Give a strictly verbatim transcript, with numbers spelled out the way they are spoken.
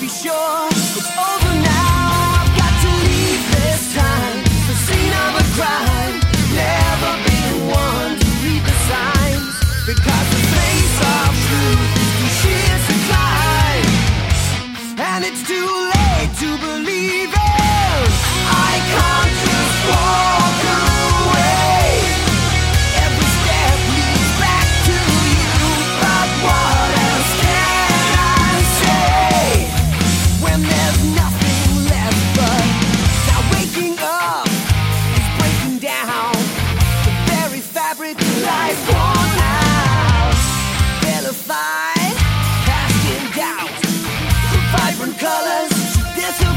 be sure it's over now. I've got to leave this time, the scene of a crime. Never been one to read the signs, because the face of truth is too sheer to climb, and it's too late to believe it. I can't just walk away. Every step leads back to you, but what else can I say when there's nothing left but now waking up is breaking down the very fabric of life worn out, vilified, cast in doubt, the vibrant colors disappear.